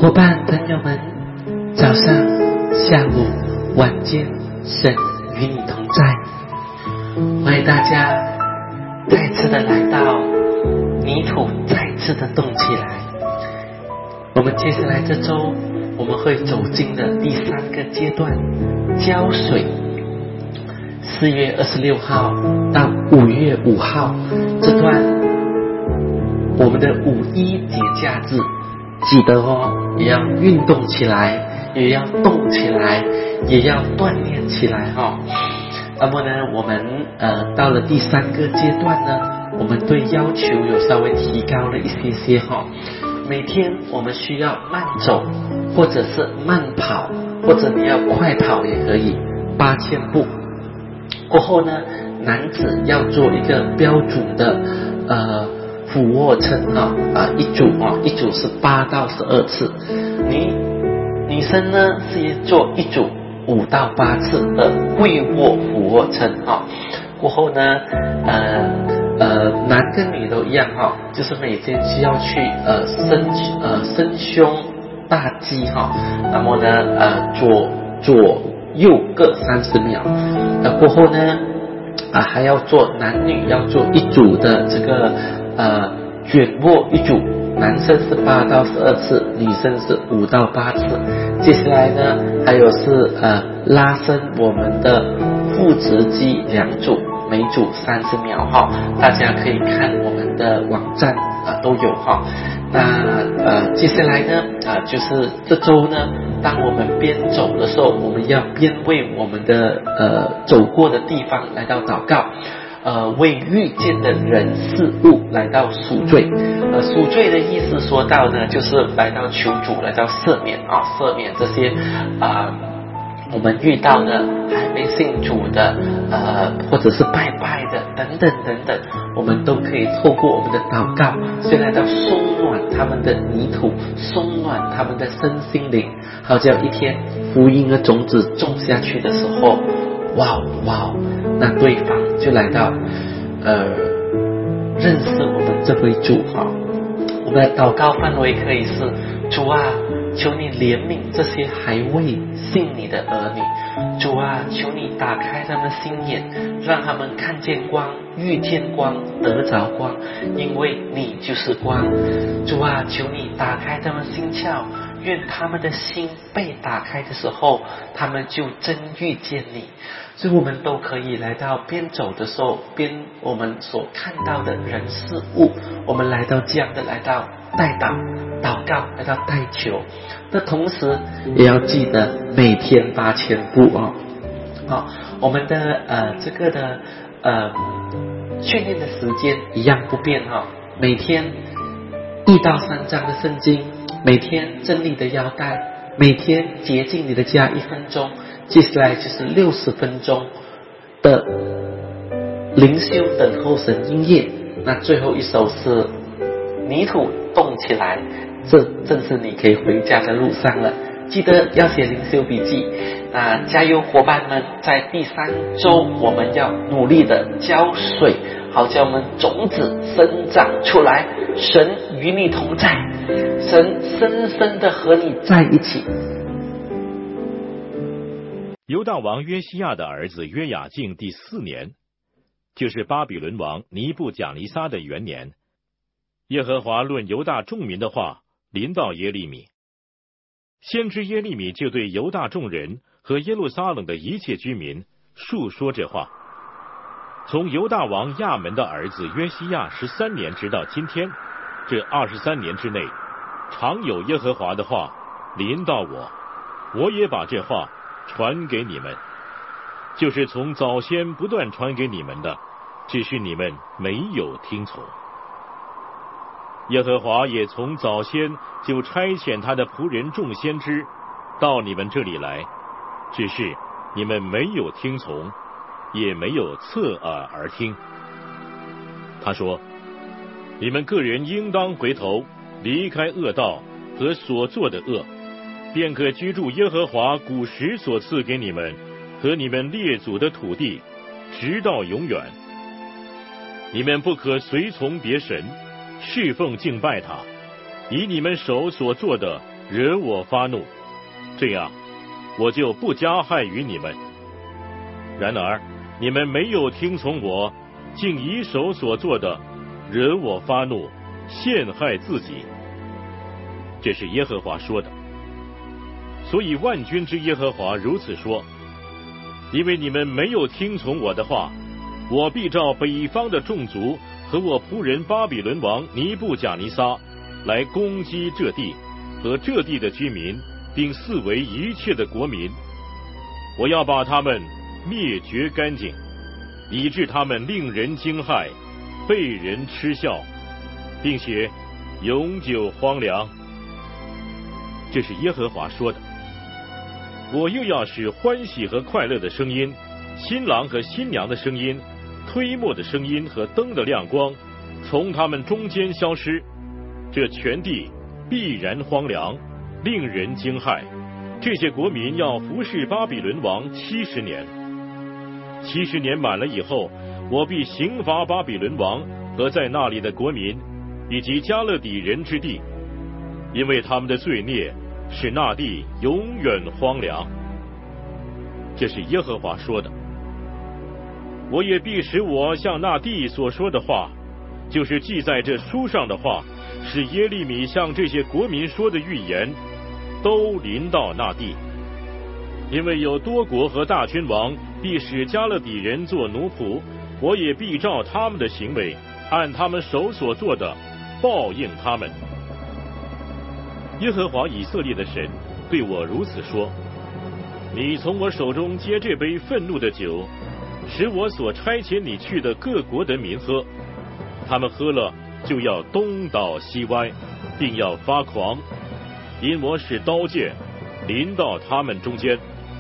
伙伴朋友们，早上、下午、晚间，神与你同在。欢迎大家再次的来到泥土，再次的动起来。我们接下来这周我们会走进的第3个阶段，浇水。4月26号到5月5号这段我们的5·1节假日，记得哦，也要运动起来，也要动起来，也要锻炼起来哈。那么呢，我们到了第3个阶段呢，我们对要求有稍微提高了一些哈。每天我们需要慢走，或者是慢跑，或者你要快跑也可以，8000步。过后呢，男子要做一个标准的俯卧撑一组是8到12次。女生呢是做一组5到8次的跪卧俯卧撑过后呢，男跟女都一样就是每天需要去伸胸大肌那么呢左右各30秒，过后呢还要做男女要做一组的这个卷卧一组，男生是8到12次，女生是5到8次。接下来呢，还有是拉伸我们的腹直肌2组，每组30秒大家可以看我们的网站都有那接下来呢就是这周呢，当我们边走的时候，我们要边为我们的走过的地方来到祷告，为遇见的人事物来到赎罪。赎罪的意思说到呢，就是来到求主，来到赦免赦免这些我们遇到的还没信主的或者是拜拜的等等，我们都可以透过我们的祷告，先来到松暖他们的泥土，松暖他们的身心灵，好叫一天福音的种子种下去的时候，哇，那对方就来到认识我们这位主我们的祷告范围可以是：主啊，求你怜悯这些还未信你的儿女。主啊，求你打开他们心眼，让他们看见光，遇见光，得着光，因为你就是光。主啊，求你打开他们心窍，愿他们的心被打开的时候，他们就真遇见你。所以我们都可以来到边走的时候，边我们所看到的人事物，我们来到这样的来到代祷告，来到代求。那同时也要记得每天8000步我们的这个的训练的时间一样不变每天1到3章的圣经，每天真理的腰带，每天洁净你的家1分钟，接下来就是60分钟的灵修等候神音乐，那最后一首是泥土动起来，这正是你可以回家的路上了。记得要写灵修笔记加油伙伴们，在第3周我们要努力的浇水，好叫我们种子生长出来。神与你同在，神深深的和你在一起。 犹大王约西亚的儿子约雅敬第4年，就是巴比伦王尼布甲尼撒的元年，耶和华论犹大众民的话临到耶利米。先知耶利米就对犹大众人和耶路撒冷的一切居民述说这话。从犹大王亚门的儿子约西亚13年直到今天，这23年之内，常有耶和华的话临到我，我也把这话传给你们，就是从早先不断传给你们的，只是你们没有听从。耶和华也从早先就差遣他的仆人众先知到你们这里来，只是你们没有听从，也没有侧耳而听。他说，你们个人应当回头，离开恶道和所做的恶，便可居住耶和华古时所赐给你们和你们列祖的土地，直到永远。你们不可随从别神，侍奉敬拜他，以你们手所做的惹我发怒，这样我就不加害于你们。然而你们没有听从我，竟以手所做的惹我发怒，陷害自己。这是耶和华说的。所以万军之耶和华如此说：因为你们没有听从我的话，我必照北方的众族和我仆人巴比伦王尼布甲尼撒来攻击这地和这地的居民，并四围一切的国民。我要把他们灭绝干净，以致他们令人惊骇，被人嗤笑，并且永久荒凉。这是耶和华说的。我又要使欢喜和快乐的声音，新郎和新娘的声音，推磨的声音和灯的亮光从他们中间消失，这全地必然荒凉，令人惊骇。这些国民要服侍巴比伦王70年。70年满了以后，我必刑罚巴比伦王和在那里的国民，以及加勒底人之地，因为他们的罪孽使那地永远荒凉。这是耶和华说的。我也必使我向那地所说的话，就是记在这书上的话，使耶利米向这些国民说的预言，都临到那地。因为有多国和大君王必使加勒底人做奴仆，我也必照他们的行为，按他们手所做的报应他们。耶和华以色列的神对我如此说：你从我手中接这杯愤怒的酒，使我所差遣你去的各国的民喝，他们喝了就要东倒西歪，并要发狂，因我使刀剑临到他们中间。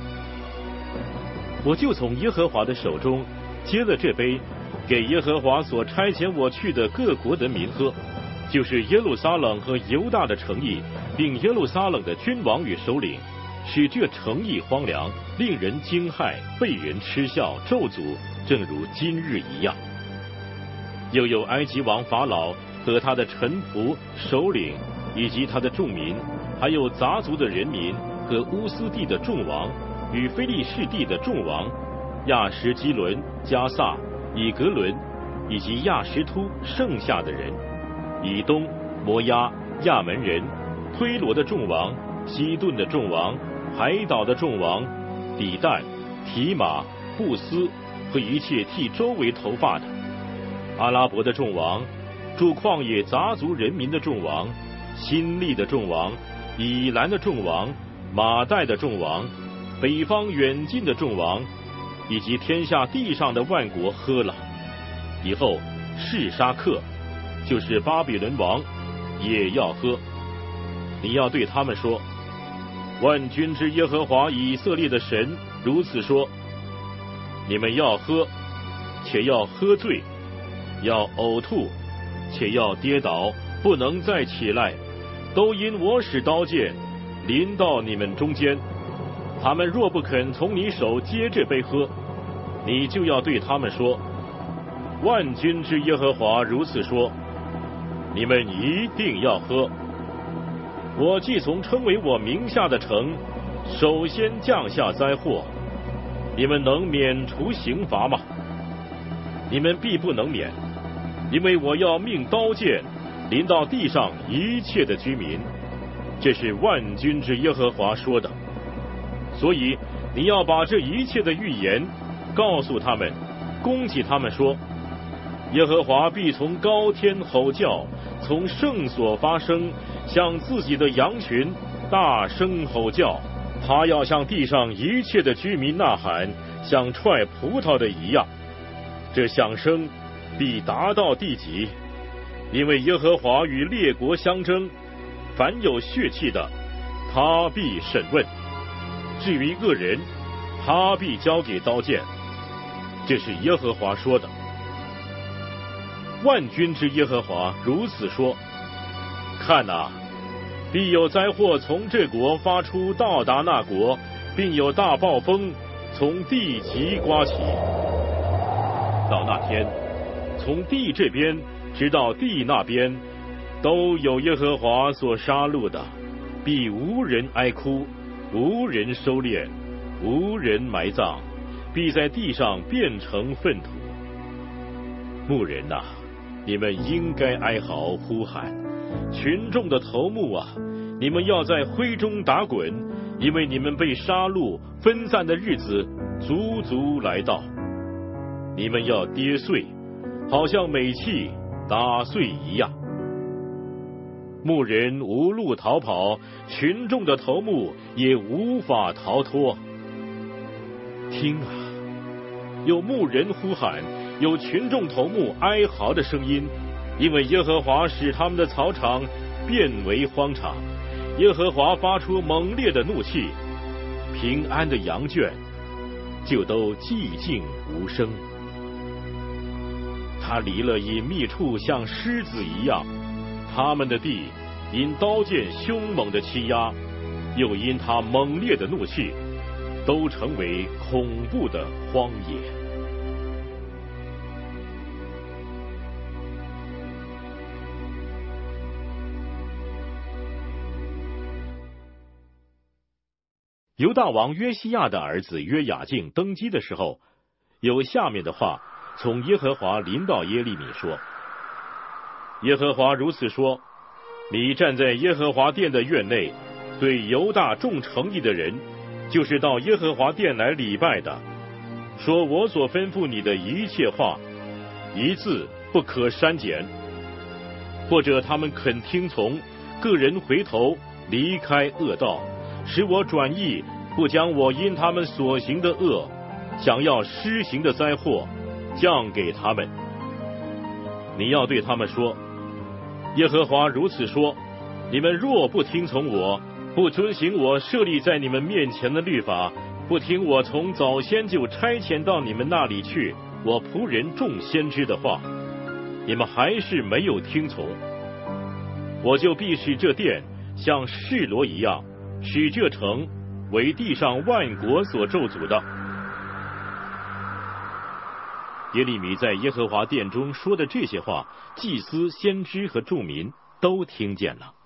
我就从耶和华的手中接了这杯，给耶和华所差遣我去的各国的民喝，就是耶路撒冷和犹大的城邑，并耶路撒冷的君王与首领，使这城邑荒凉，令人惊骇，被人嗤笑咒诅，正如今日一样。又有埃及王法老和他的臣仆、首领，以及他的众民，还有杂族的人民和乌斯地的众王，与非利士地的众王，亚什基伦、加萨、以格伦，以及亚什突剩下的人，以东、摩押、亚门人，推罗的众王，西顿的众王，海岛的众王，底但、提马、布斯和一切剃周围头发的，阿拉伯的众王，住旷野杂族人民的众王，新利的众王，以兰的众王，马代的众王，北方远近的众王，以及天下地上的万国喝了。以后示沙克，就是巴比伦王，也要喝。你要对他们说：万军之耶和华以色列的神如此说：你们要喝，且要喝醉，要呕吐，且要跌倒，不能再起来，都因我使刀剑临到你们中间。他们若不肯从你手接这杯喝，你就要对他们说：万军之耶和华如此说：你们一定要喝。我既从称为我名下的城首先降下灾祸，你们能免除刑罚吗？你们必不能免，因为我要命刀剑临到地上一切的居民。这是万军之耶和华说的。所以你要把这一切的预言告诉他们，攻击他们说：耶和华必从高天吼叫，从圣所发声，向自己的羊群大声吼叫。他要向地上一切的居民呐喊，像踹葡萄的一样。这响声必达到地极，因为耶和华与列国相争，凡有血气的，他必审问；至于恶人，他必交给刀剑。这是耶和华说的。万军之耶和华如此说：看哪，必有灾祸从这国发出，到达那国，并有大暴风从地极刮起。到那天，从地这边直到地那边，都有耶和华所杀戮的， 必无人哀哭，无人收敛，无人埋葬，必在地上变成粪土。牧人呐，你们应该哀嚎呼喊，群众的头目啊，你们要在灰中打滚，因为你们被杀戮分散的日子足足来到。你们要跌碎，好像美器打碎一样。牧人无路逃跑，群众的头目也无法逃脱。听啊，有牧人呼喊，有群众头目哀嚎的声音，因为耶和华使他们的草场变为荒场，耶和华发出猛烈的怒气，平安的羊圈就都寂静无声。他离了隐秘处，像狮子一样，他们的地因刀剑凶猛的欺压，又因他猛烈的怒气，都成为恐怖的荒野。犹大王约西亚的儿子约雅敬登基的时候，有下面的话从耶和华临到耶利米说：耶和华如此说，你站在耶和华殿的院内，对犹大众诚意的人，就是到耶和华殿来礼拜的，说我所吩咐你的一切话，一字不可删减。或者他们肯听从，个人回头离开恶道，使我转意，不将我因他们所行的恶，想要施行的灾祸降给他们。你要对他们说，耶和华如此说，你们若不听从我，不遵行我设立在你们面前的律法，不听我从早先就差遣到你们那里去我仆人众先知的话，你们还是没有听从，我就必使这殿像示罗一样，使这城为地上万国所咒诅的。耶利米在耶和华殿中说的这些话，祭司、先知和众民都听见了。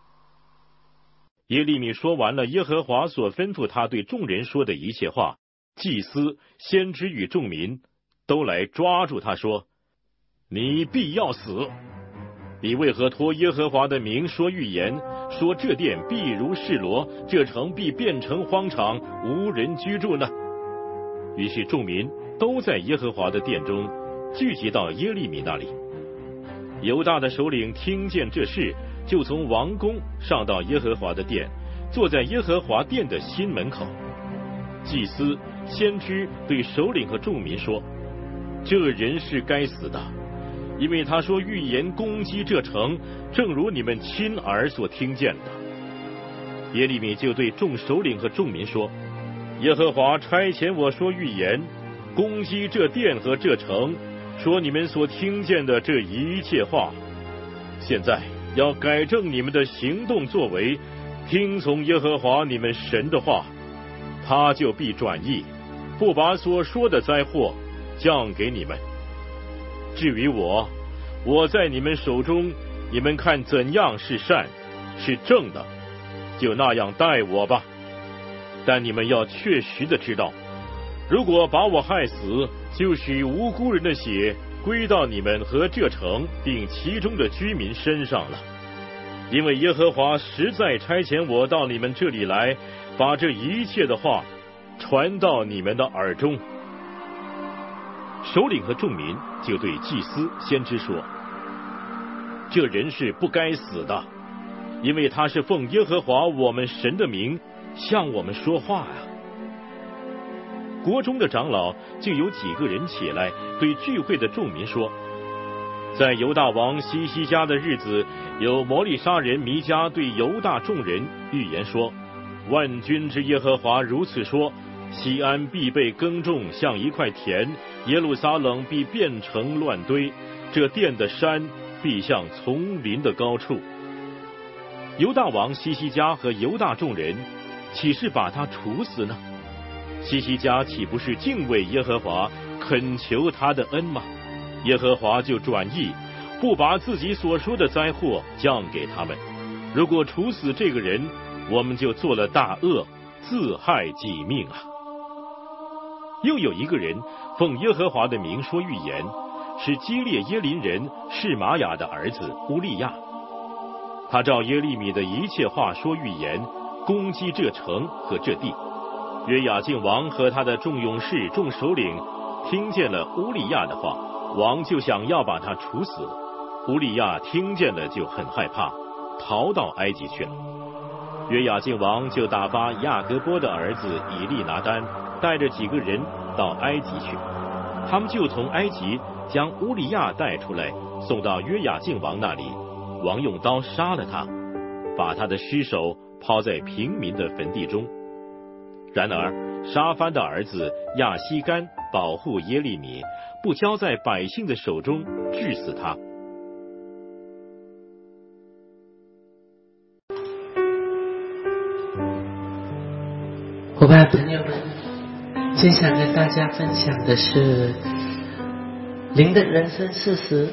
耶利米说完了耶和华所吩咐他对众人说的一切话，祭司、先知与众民都来抓住他说：你必要死！你为何托耶和华的名说预言，说这殿必如示罗，这城必变成荒场，无人居住呢？于是众民都在耶和华的殿中聚集到耶利米那里。犹大的首领听见这事，就从王宫上到耶和华的殿，坐在耶和华殿的新门口。祭司、先知对首领和众民说：这人是该死的，因为他说预言攻击这城，正如你们亲耳所听见的。耶利米就对众首领和众民说：耶和华差遣我说预言，攻击这殿和这城，说你们所听见的这一切话。现在要改正你们的行动作为，听从耶和华你们神的话，他就必转意，不把所说的灾祸降给你们。至于我，我在你们手中，你们看怎样是善，是正的，就那样待我吧。但你们要确实的知道，如果把我害死，就许无辜人的血归到你们和这城并其中的居民身上了。因为耶和华实在差遣我到你们这里来，把这一切的话传到你们的耳中。首领和众民就对祭司、先知说：这人是不该死的，因为他是奉耶和华我们神的名向我们说话呀。国中的长老就有几个人起来对聚会的众民说：在犹大王西西家的日子，有摩利沙人弥迦对犹大众人预言说：万军之耶和华如此说，西安必被耕种像一块田，耶路撒冷必变成乱堆，这殿的山必像丛林的高处。犹大王西西家和犹大众人岂是把他处死呢？西西家岂不是敬畏耶和华，恳求他的恩吗？耶和华就转意，不把自己所说的灾祸降给他们。如果处死这个人， 我们就做了大恶，自害己命啊！又有一个人奉耶和华的名说预言，是基列耶琳人示玛雅的儿子乌利亚。他照耶利米的一切话说预言，攻击这城和这地。约雅敬王和他的众勇士、众首领听见了乌利亚的话，王就想要把他处死。乌利亚听见了就很害怕，逃到埃及去了。约雅敬王就打发亚革波的儿子以利拿单带着几个人到埃及去，他们就从埃及将乌利亚带出来，送到约雅敬王那里。王用刀杀了他，把他的尸首抛在平民的坟地中。然而沙番的儿子亚西干保护耶利米，不交在百姓的手中，治死他。 伙伴朋友们，今天想跟大家分享的是灵的人生事实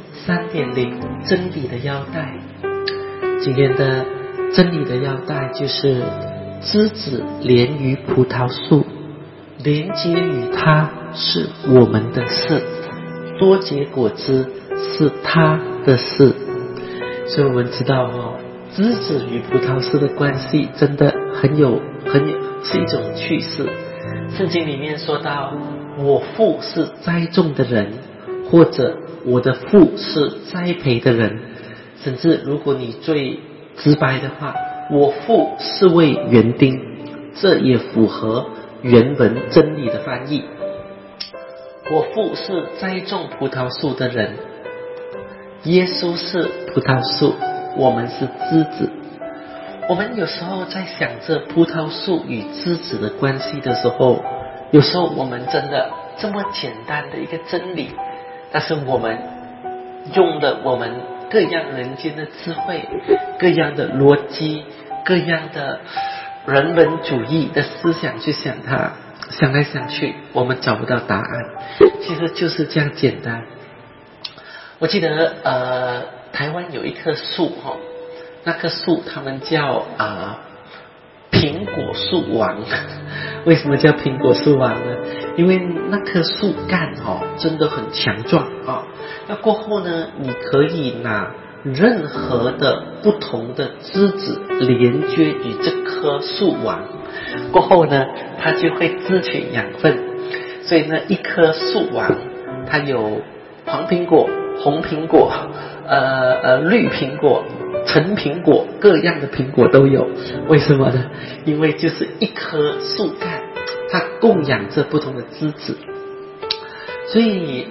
3.0 真理的腰带。今天的真理的腰带就是枝子连于葡萄树，连接于它是我们的事，多结果子是它的事。所以我们知道枝子与葡萄树的关系真的很有是一种趣事。圣经里面说到，我父是栽种的人，或者我的父是栽培的人，甚至如果你最直白的话，我父是为园丁，这也符合原文真理的翻译。我父是栽种葡萄树的人，耶稣是葡萄树，我们是枝子。我们有时候在想着葡萄树与枝子的关系的时候，有时候我们真的这么简单的一个真理，但是我们用了我们各样人间的智慧，各样的逻辑，各样的人文主义的思想去想它，想来想去我们找不到答案。其实就是这样简单。我记得台湾有一棵树那棵树他们叫苹果树王。为什么叫苹果树王呢？因为那棵树干真的很强壮那过后呢，你可以拿任何的不同的枝子连接于这棵树王，过后呢它就会支取养分。所以呢一棵树王它有黄苹果、红苹果、绿苹果、橙苹果，各样的苹果都有。为什么呢？因为就是一棵树干，它供养着不同的枝子。所以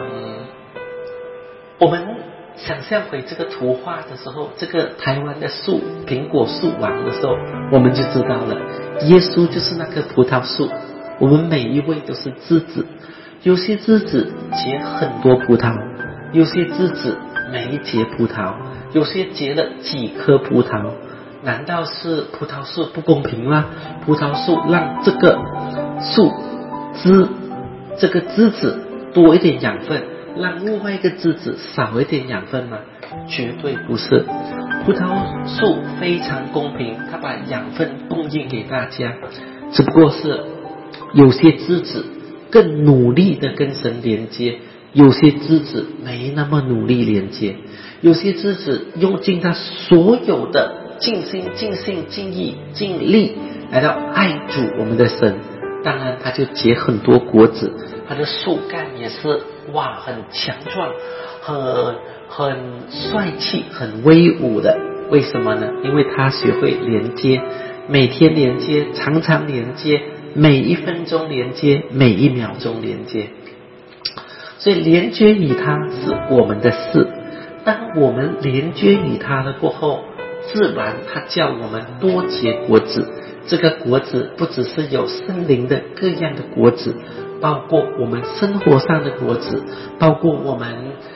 我们想象回这个图画的时候，这个台湾的树苹果树王的时候，我们就知道了，耶稣就是那棵葡萄树，我们每一位都是枝子。有些枝子结很多葡萄，有些枝子没结葡萄，有些结了几颗葡萄。难道是葡萄树不公平吗？葡萄树让这个树枝这个枝子多一点养分，让另外一个枝子少一点养分吗？绝对不是。葡萄树非常公平，它把养分供应给大家，只不过是有些枝子更努力的跟神连接，有些枝子没那么努力连接，有些枝子用尽他所有的尽心尽性尽意尽力来到爱主我们的神，当然他就结很多果子，他的树干也是很强壮，很帅气，很威武的。为什么呢？因为他学会连接，每天连接，常常连接，每一分钟连接，每一秒钟连接。所以连接于他是我们的事。当我们连接于他了过后，自然他叫我们多结果子。这个果子不只是有森林的各样的果子，包括我们生活上的果子，包括我们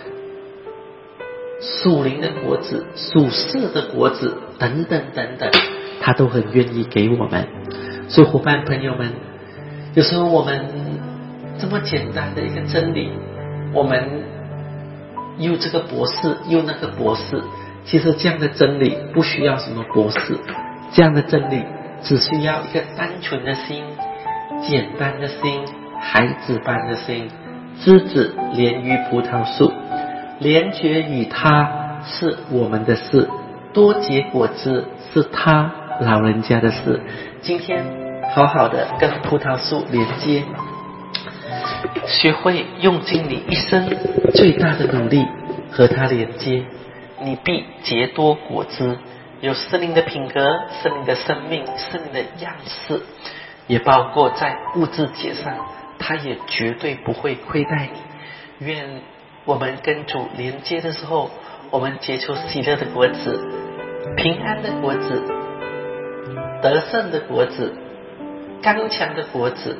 属灵的果子、属世的果子等等等等，他都很愿意给我们。所以伙伴朋友们，有时候我们这么简单的一个真理，我们又这个博士又那个博士，其实这样的真理不需要什么博士， 这样的真理只需要一个单纯的心，简单的心，孩子般的心。枝子连于葡萄树，连结与他是我们的事，多结果子是他老人家的事。今天好好的跟葡萄树连接，学会用尽你一生最大的努力和它连接，你必结多果子，有圣灵的品格，圣灵的生命，圣灵的样式，也包括在物质界上，它也绝对不会亏待你。愿我们跟主连接的时候，我们结出喜乐的果子，平安的果子，得胜的果子，刚强的果子，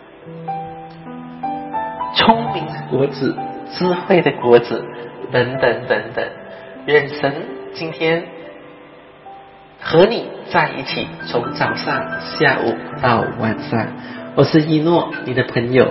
聪明的果子，智慧的果子，等等等等。愿神今天和你在一起，从早上、下午到晚上。我是一诺，你的朋友。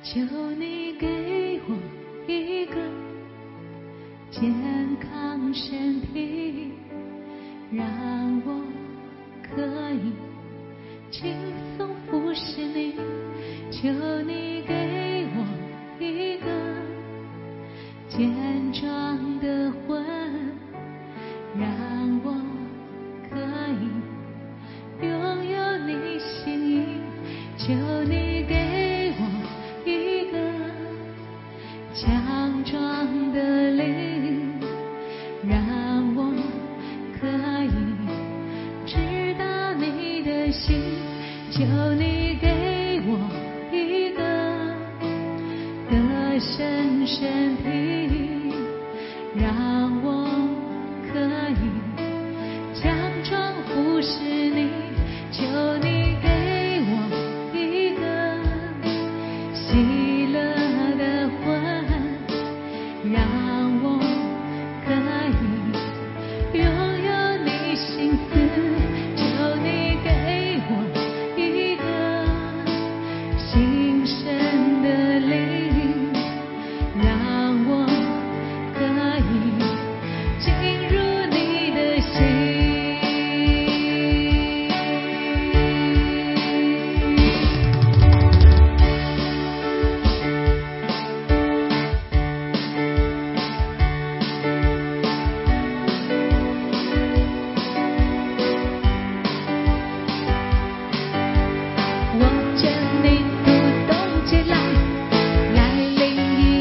求你给我一个健康身体，让我可以轻松服侍你。求你给我一个健壮的魂，让我可以拥有你心意。求你给我一个强壮的灵，让我可以知道你的心。求你给我一个得胜身体，让我可以强壮服侍你。求你给我一个喜乐的魂，让我可以拥有你心思。求你给我一个新生的灵，让我可以进入你的心。握着你不动起来，来临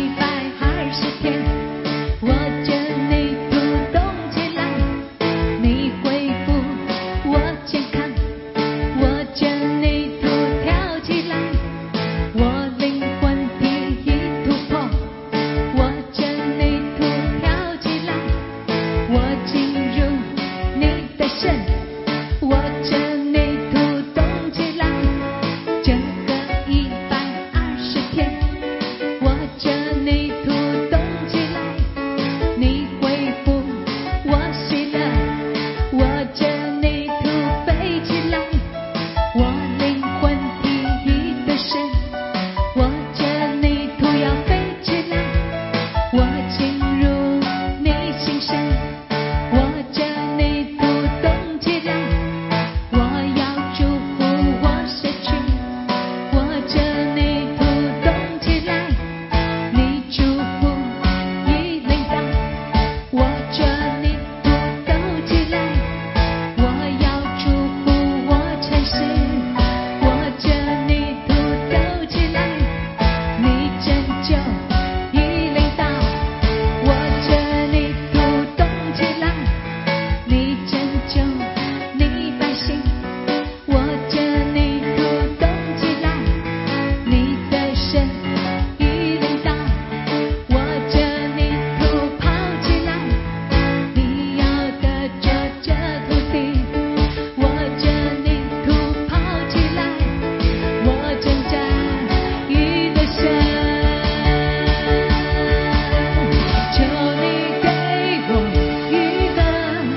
120天。握着你不动起来，你恢复我健康。握着你不跳起来，我灵魂体已突破。握着你不跳起来，我进入你的身。握着你不动起来，整个120天。握着你不动起来，你恢复我喜乐。握着你不飞起来，我灵魂体已得胜。握着你不要飞起来，我进入你心声。握着你不动起来，我要祝福我社区。握着你不动起来，你祝福已领导。握着你不动起来，我要祝福我城市。握着你不动起来，你拯救已领导。握着你不动起来，你拯救你百姓。握着你不动起来，你的神已领导。握着你不跑起来，你要得着这土地。握着你不跑起来，我征战已得胜。求你给我一个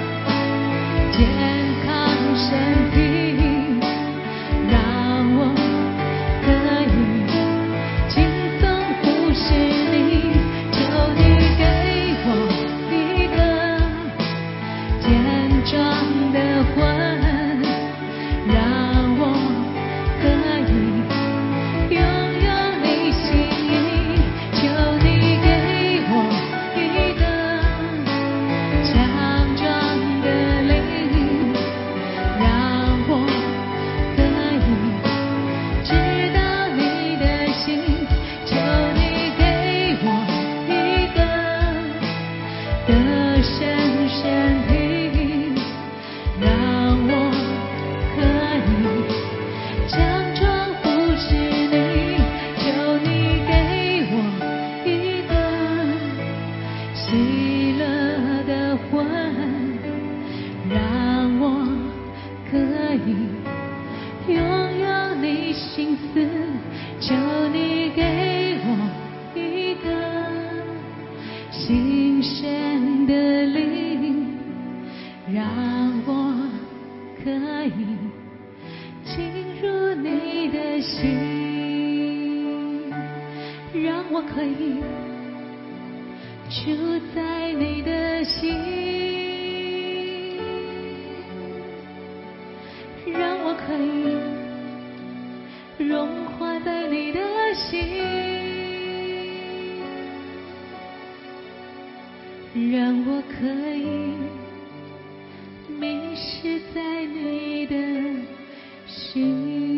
健康身体，让我可以轻松服侍你。求你给我一个健壮的魂，让我可以拥有你心意。求你给我一个强壮的灵，让我可以知道你的心。求你给我一个得胜身体，让我可以强壮服侍你。求你给我一个喜乐的魂，让我可以拥有你心思。求你给我一个新生的灵，让我可以进入你的心。 我可以住在你的心，让我可以融化在你的心，让我可以迷失在你的心。